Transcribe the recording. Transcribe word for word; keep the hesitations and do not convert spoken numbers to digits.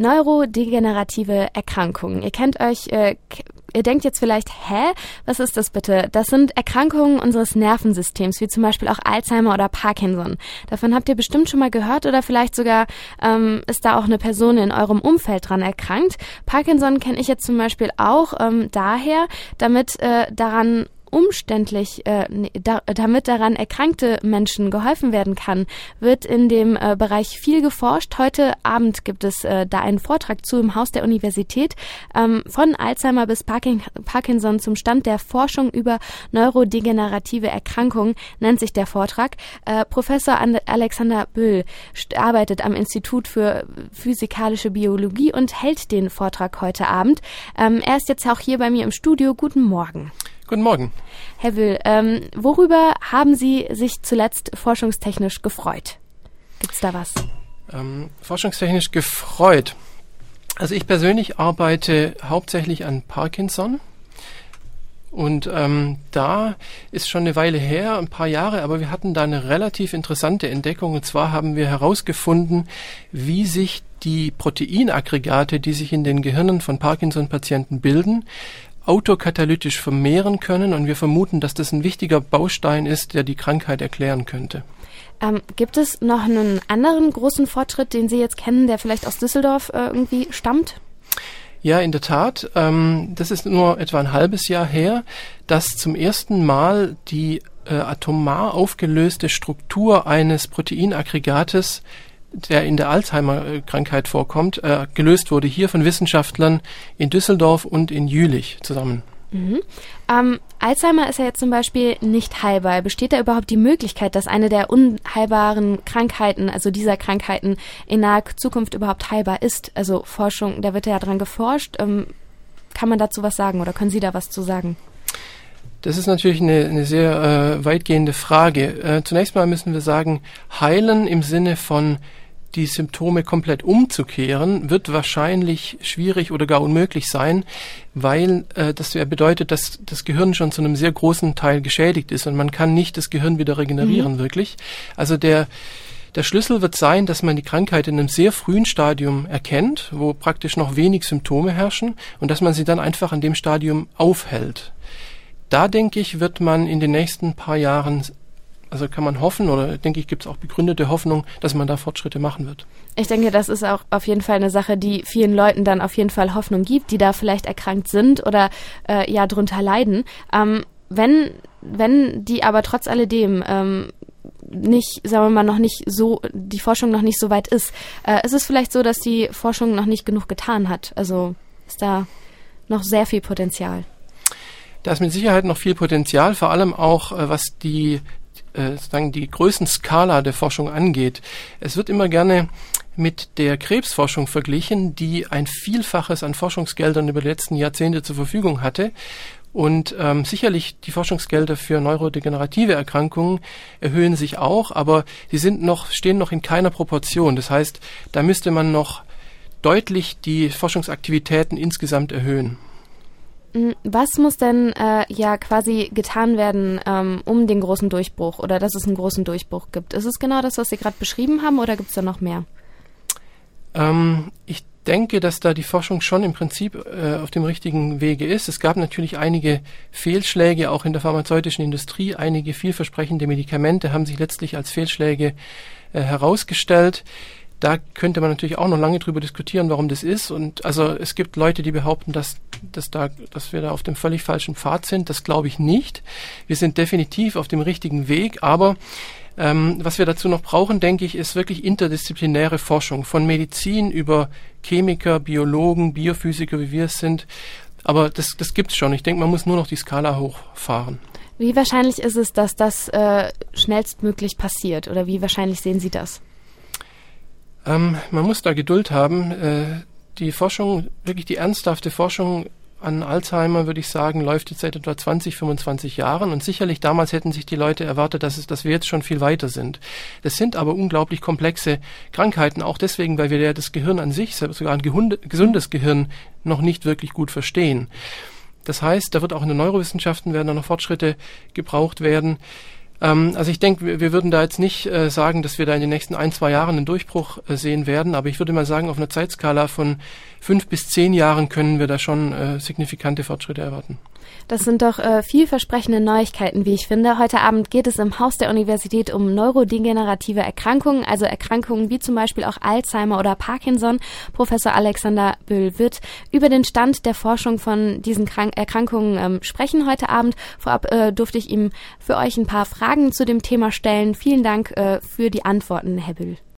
Neurodegenerative Erkrankungen. Ihr kennt euch, äh, k- ihr denkt jetzt vielleicht, hä, was ist das bitte? Das sind Erkrankungen unseres Nervensystems, wie zum Beispiel auch Alzheimer oder Parkinson. Davon habt ihr bestimmt schon mal gehört oder vielleicht sogar ähm, ist da auch eine Person in eurem Umfeld dran erkrankt. Parkinson kenne ich jetzt zum Beispiel auch ähm, daher, damit äh, daran umständlich, äh, da, damit daran erkrankte Menschen geholfen werden kann, wird in dem äh, Bereich viel geforscht. Heute Abend gibt es äh, da einen Vortrag zu im Haus der Universität, ähm, von Alzheimer bis Parkin- Parkinson zum Stand der Forschung über neurodegenerative Erkrankungen, nennt sich der Vortrag. Äh, Professor And- Alexander Böll st- arbeitet am Institut für physikalische Biologie und hält den Vortrag heute Abend. Ähm, er ist jetzt auch hier bei mir im Studio. Guten Morgen. Guten Morgen. Herr Böll, ähm, worüber haben Sie sich zuletzt forschungstechnisch gefreut? Gibt's da was? Ähm, forschungstechnisch gefreut. Also ich persönlich arbeite hauptsächlich an Parkinson. Und ähm, da ist schon eine Weile her, ein paar Jahre, aber wir hatten da eine relativ interessante Entdeckung. Und zwar haben wir herausgefunden, wie sich die Proteinaggregate, die sich in den Gehirnen von Parkinson-Patienten bilden, autokatalytisch vermehren können, und wir vermuten, dass das ein wichtiger Baustein ist, der die Krankheit erklären könnte. Ähm, gibt es noch einen anderen großen Fortschritt, den Sie jetzt kennen, der vielleicht aus Düsseldorf äh, irgendwie stammt? Ja, in der Tat. Ähm, das ist nur etwa ein halbes Jahr her, dass zum ersten Mal die äh, atomar aufgelöste Struktur eines Proteinaggregates, der in der Alzheimer-Krankheit vorkommt, äh, gelöst wurde, hier von Wissenschaftlern in Düsseldorf und in Jülich zusammen. Mhm. Ähm, Alzheimer ist ja jetzt zum Beispiel nicht heilbar. Besteht da überhaupt die Möglichkeit, dass eine der unheilbaren Krankheiten, also dieser Krankheiten, in naher Zukunft überhaupt heilbar ist? Also Forschung, da wird ja dran geforscht. Ähm, kann man dazu was sagen oder können Sie da was zu sagen? Das ist natürlich eine, eine sehr äh, weitgehende Frage. Äh, zunächst mal müssen wir sagen, heilen im Sinne von die Symptome komplett umzukehren, wird wahrscheinlich schwierig oder gar unmöglich sein, weil äh, das ja bedeutet, dass das Gehirn schon zu einem sehr großen Teil geschädigt ist und man kann nicht das Gehirn wieder regenerieren, mhm. wirklich. Also der Der Schlüssel wird sein, dass man die Krankheit in einem sehr frühen Stadium erkennt, wo praktisch noch wenig Symptome herrschen, und dass man sie dann einfach an dem Stadium aufhält. Da, denke ich, wird man in den nächsten paar Jahren, also kann man hoffen, oder denke ich, gibt es auch begründete Hoffnung, dass man da Fortschritte machen wird. Ich denke, das ist auch auf jeden Fall eine Sache, die vielen Leuten dann auf jeden Fall Hoffnung gibt, die da vielleicht erkrankt sind oder äh, ja drunter leiden. Ähm, wenn, wenn die aber trotz alledem ähm, nicht, sagen wir mal, noch nicht so, die Forschung noch nicht so weit ist, äh, ist es vielleicht so, dass die Forschung noch nicht genug getan hat? Also ist da noch sehr viel Potenzial? Da ist mit Sicherheit noch viel Potenzial, vor allem auch, äh, was die äh, sozusagen die Größenskala der Forschung angeht. Es wird immer gerne mit der Krebsforschung verglichen, die ein Vielfaches an Forschungsgeldern über die letzten Jahrzehnte zur Verfügung hatte. Und ähm, sicherlich die Forschungsgelder für neurodegenerative Erkrankungen erhöhen sich auch, aber sie sind noch, stehen noch in keiner Proportion. Das heißt, da müsste man noch deutlich die Forschungsaktivitäten insgesamt erhöhen. Was muss denn äh, ja quasi getan werden, ähm, um den großen Durchbruch oder dass es einen großen Durchbruch gibt? Ist es genau das, was Sie gerade beschrieben haben, oder gibt es da noch mehr? Ähm, ich denke, dass da die Forschung schon im Prinzip äh, auf dem richtigen Wege ist. Es gab natürlich einige Fehlschläge, auch in der pharmazeutischen Industrie. Einige vielversprechende Medikamente haben sich letztlich als Fehlschläge äh, herausgestellt. Da könnte man natürlich auch noch lange drüber diskutieren, warum das ist. Und also es gibt Leute, die behaupten, dass, dass, da, dass wir da auf dem völlig falschen Pfad sind. Das glaube ich nicht. Wir sind definitiv auf dem richtigen Weg. Aber ähm, was wir dazu noch brauchen, denke ich, ist wirklich interdisziplinäre Forschung. Von Medizin über Chemiker, Biologen, Biophysiker, wie wir es sind. Aber das, das gibt's schon. Ich denke, man muss nur noch die Skala hochfahren. Wie wahrscheinlich ist es, dass das äh, schnellstmöglich passiert? Oder wie wahrscheinlich sehen Sie das? Ähm, man muss da Geduld haben. Äh, die Forschung, wirklich die ernsthafte Forschung an Alzheimer, würde ich sagen, läuft jetzt seit etwa zwanzig, fünfundzwanzig Jahren. Und sicherlich damals hätten sich die Leute erwartet, dass, es, dass wir jetzt schon viel weiter sind. Das sind aber unglaublich komplexe Krankheiten, auch deswegen, weil wir ja das Gehirn an sich, sogar ein gehunde, gesundes Gehirn, noch nicht wirklich gut verstehen. Das heißt, da wird auch in den Neurowissenschaften werden da noch Fortschritte gebraucht werden. Ähm, also ich denke, wir, wir würden da jetzt nicht äh, sagen, dass wir da in den nächsten ein, zwei Jahren einen Durchbruch äh, sehen werden, aber ich würde mal sagen, auf einer Zeitskala von fünf bis zehn Jahren können wir da schon äh, signifikante Fortschritte erwarten. Das sind doch äh, vielversprechende Neuigkeiten, wie ich finde. Heute Abend geht es im Haus der Universität um neurodegenerative Erkrankungen, also Erkrankungen wie zum Beispiel auch Alzheimer oder Parkinson. Professor Alexander Büll wird über den Stand der Forschung von diesen Krank- Erkrankungen ähm, sprechen heute Abend. Vorab äh, durfte ich ihm für euch ein paar Fragen zu dem Thema stellen. Vielen Dank äh, für die Antworten, Herr Büll.